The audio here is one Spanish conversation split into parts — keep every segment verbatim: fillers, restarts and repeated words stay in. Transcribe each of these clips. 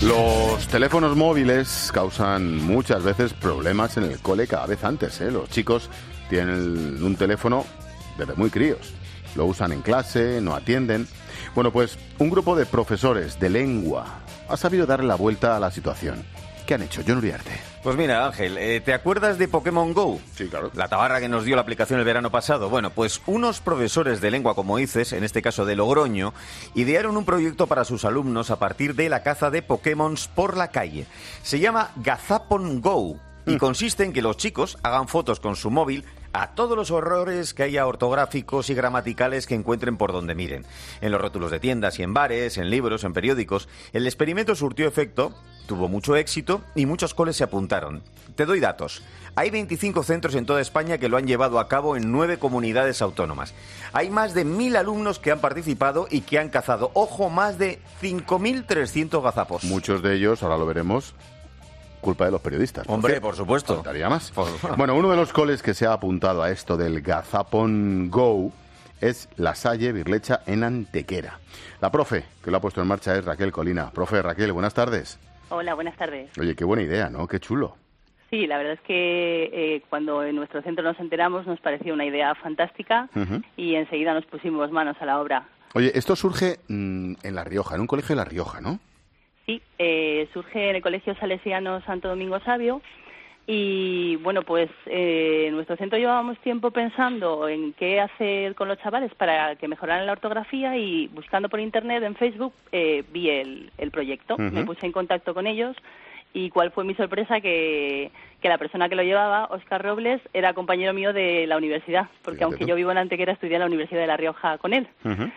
Los teléfonos móviles causan muchas veces problemas en el cole cada vez antes, ¿eh? Los chicos tienen un teléfono desde muy críos. Lo usan en clase, no atienden. Bueno, pues un grupo de profesores de lengua ha sabido darle la vuelta a la situación. ¿Qué han hecho, Jon Uriarte? Pues mira, Ángel, eh, ¿te acuerdas de Pokémon Go? Sí, claro. La tabarra que nos dio la aplicación el verano pasado. Bueno, pues unos profesores de lengua, como dices, en este caso de Logroño, idearon un proyecto para sus alumnos a partir de la caza de Pokémon por la calle. Se llama Gazapon Go y consiste en que los chicos hagan fotos con su móvil a todos los errores que haya ortográficos y gramaticales que encuentren por donde miren. En los rótulos de tiendas y en bares, en libros, en periódicos. El experimento surtió efecto, tuvo mucho éxito y muchos coles se apuntaron. Te doy datos. Hay veinticinco centros en toda España que lo han llevado a cabo en nueve comunidades autónomas. Hay más de mil alumnos que han participado y que han cazado, ojo, más de cinco mil trescientos gazapos. Muchos de ellos, ahora lo veremos, culpa de los periodistas. Hombre, por supuesto. Faltaría más. Bueno, uno de los coles que se ha apuntado a esto del Gazapon Go es La Salle Birlecha en Antequera. La profe que lo ha puesto en marcha es Raquel Colina. Profe, Raquel, buenas tardes. Hola, buenas tardes. Oye, qué buena idea, ¿no? Qué chulo. Sí, la verdad es que eh, cuando en nuestro centro nos enteramos nos pareció una idea fantástica uh-huh. y enseguida nos pusimos manos a la obra. Oye, esto surge mmm, en La Rioja, en un colegio de La Rioja, ¿no? Sí, eh, surge en el Colegio Salesiano Santo Domingo Sabio y, bueno, pues eh, en nuestro centro llevábamos tiempo pensando en qué hacer con los chavales para que mejoraran la ortografía y buscando por internet en Facebook eh, vi el, el proyecto. Uh-huh. Me puse en contacto con ellos y cuál fue mi sorpresa que, que la persona que lo llevaba, Óscar Robles, era compañero mío de la universidad, porque Fíjate aunque tú. yo vivo en Antequera, estudié en la Universidad de La Rioja con él. Uh-huh.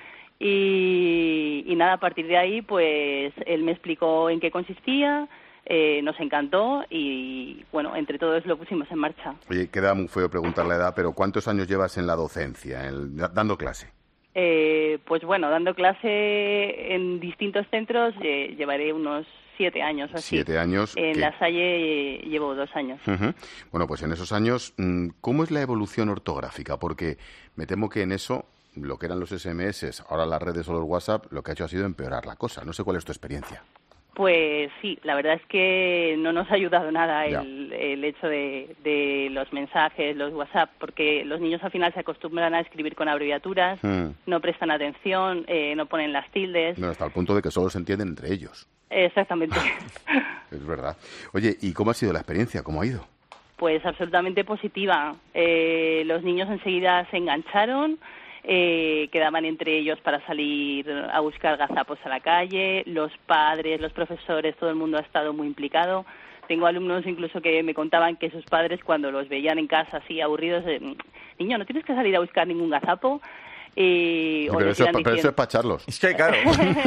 Y, y nada, a partir de ahí, pues él me explicó en qué consistía, eh, nos encantó y, bueno, entre todos lo pusimos en marcha. Oye, queda muy feo preguntar la edad, pero ¿cuántos años llevas en la docencia, en, dando clase? Eh, pues bueno, dando clase en distintos centros eh, llevaré unos siete años o así. Siete años. En ¿qué? La Salle eh, llevo dos años. Uh-huh. Bueno, pues en esos años, ¿cómo es la evolución ortográfica? Porque me temo que en eso, lo que eran los ese eme ese, ahora las redes o los WhatsApp, lo que ha hecho ha sido empeorar la cosa. No sé cuál es tu experiencia. Pues sí, la verdad es que no nos ha ayudado nada el, el hecho de, de los mensajes, los WhatsApp, porque los niños al final se acostumbran a escribir con abreviaturas, mm. no prestan atención, eh, no ponen las tildes. No, hasta el punto de que solo se entienden entre ellos. Exactamente. Es verdad. Oye, ¿y cómo ha sido la experiencia? ¿Cómo ha ido? Pues absolutamente positiva. Eh, los niños enseguida se engancharon. Eh, quedaban entre ellos para salir a buscar gazapos a la calle, los padres, los profesores, todo el mundo ha estado muy implicado. Tengo alumnos incluso que me contaban que sus padres cuando los veían en casa así aburridos, eh, niño, no tienes que salir a buscar ningún gazapo. Eh, sí, pero, eso es, pero eso es para echarlos. Es que claro.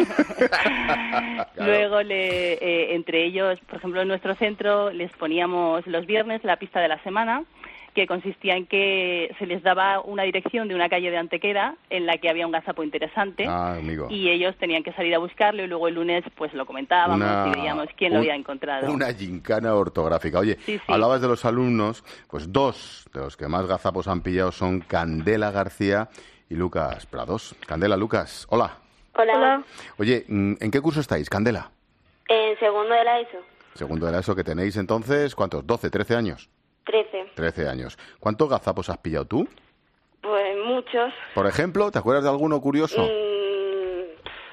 Claro. Luego, le, eh, entre ellos, por ejemplo, en nuestro centro les poníamos los viernes la pista de la semana, que consistía en que se les daba una dirección de una calle de Antequera en la que había un gazapo interesante ah, amigo. y ellos tenían que salir a buscarlo y luego el lunes pues lo comentábamos una, y veíamos quién un, lo había encontrado. Una gincana ortográfica. Oye, sí, sí. Hablabas de los alumnos, pues dos de los que más gazapos han pillado son Candela García y Lucas Prados. Candela, Lucas, hola. Hola. Hola. Oye, ¿en qué curso estáis, Candela? En segundo de la ESO. Segundo de la ESO, que tenéis entonces, ¿cuántos? ¿doce, trece años? Trece. Trece años. ¿Cuántos gazapos has pillado tú? Pues muchos. Por ejemplo, ¿te acuerdas de alguno curioso? Mm,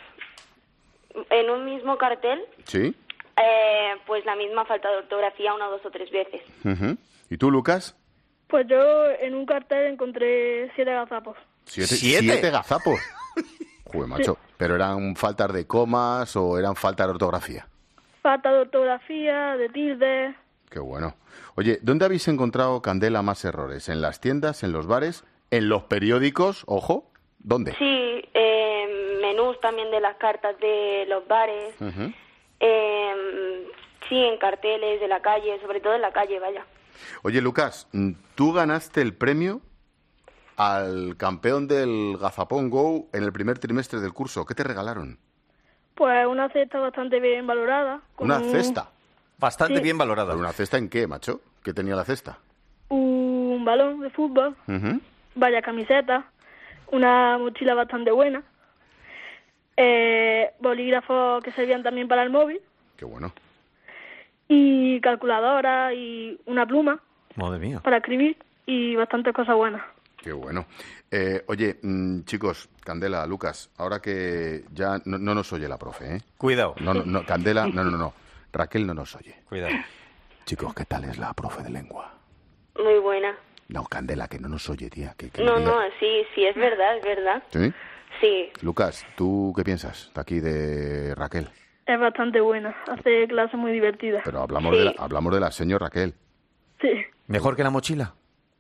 en un mismo cartel. Sí. Eh, pues la misma falta de ortografía una, dos o tres veces. Uh-huh. ¿Y tú, Lucas? Pues yo en un cartel encontré siete gazapos. ¿Siete? ¿Siete? ¿Siete gazapos? Joder, macho. Sí. ¿Pero eran faltas de comas o eran faltas de ortografía? Falta de ortografía, de tildes. Qué bueno. Oye, ¿dónde habéis encontrado, Candela, más errores? ¿En las tiendas, en los bares, en los periódicos? Ojo, ¿dónde? Sí, eh, menús también de las cartas de los bares. Uh-huh. eh, sí, en carteles de la calle, sobre todo en la calle, vaya. Oye, Lucas, tú ganaste el premio al campeón del Gazapon Go en el primer trimestre del curso. ¿Qué te regalaron? Pues una cesta bastante bien valorada. ¿Una un... cesta? Bastante sí. bien valorada. ¿Pero una cesta en qué, macho? ¿Qué tenía la cesta? Un balón de fútbol, uh-huh. varias camisetas, una mochila bastante buena, eh, bolígrafos que servían también para el móvil. Qué bueno. Y calculadora y una pluma. Madre mía. Para escribir y bastantes cosas buenas. Qué bueno. Eh, oye, mmm, chicos, Candela, Lucas, ahora que ya no, no nos oye la profe, ¿eh? Cuidado. No, no, no, Candela, no, no, no. Raquel no nos oye. Cuidado. Chicos, ¿qué tal es la profe de lengua? Muy buena. No, Candela, que no nos oye, tía. Que, que No, diga... no, sí, sí, es verdad, es verdad. ¿Sí? Sí. Lucas, ¿tú qué piensas de aquí de Raquel? Es bastante buena. Hace clases muy divertidas. Pero hablamos, Sí. de la, hablamos de la señora Raquel. Sí. ¿Mejor que la mochila?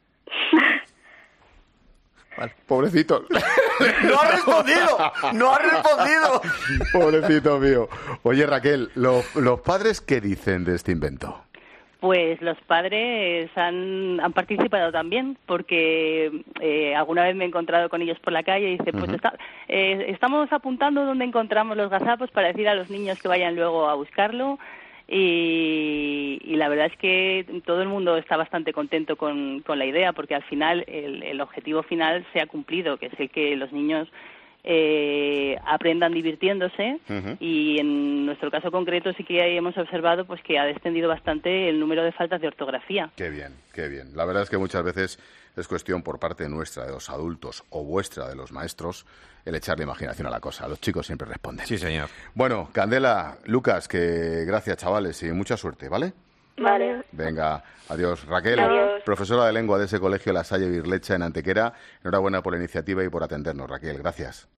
Vale. Pobrecito. ¡No ha respondido! ¡No ha respondido! Pobrecito mío. Oye, Raquel, ¿los, los padres qué dicen de este invento? Pues los padres han, han participado también, porque eh, alguna vez me he encontrado con ellos por la calle y dice, pues Ujú. está, eh, estamos apuntando dónde encontramos los gazapos para decir a los niños que vayan luego a buscarlo. Y, y la verdad es que todo el mundo está bastante contento con, con la idea, porque al final el, el objetivo final se ha cumplido, que es el que los niños eh, aprendan divirtiéndose. Ujú. Y en nuestro caso concreto sí que hemos observado pues que ha descendido bastante el número de faltas de ortografía. Qué bien, qué bien. La verdad es que muchas veces es cuestión por parte nuestra, de los adultos, o vuestra, de los maestros, el echarle imaginación a la cosa. Los chicos siempre responden. Sí, señor. Bueno, Candela, Lucas, que gracias, chavales, y mucha suerte, ¿vale? Vale. Venga, adiós. Raquel, Adiós. profesora de lengua de ese colegio La Salle Birlecha en Antequera, enhorabuena por la iniciativa y por atendernos, Raquel. Gracias.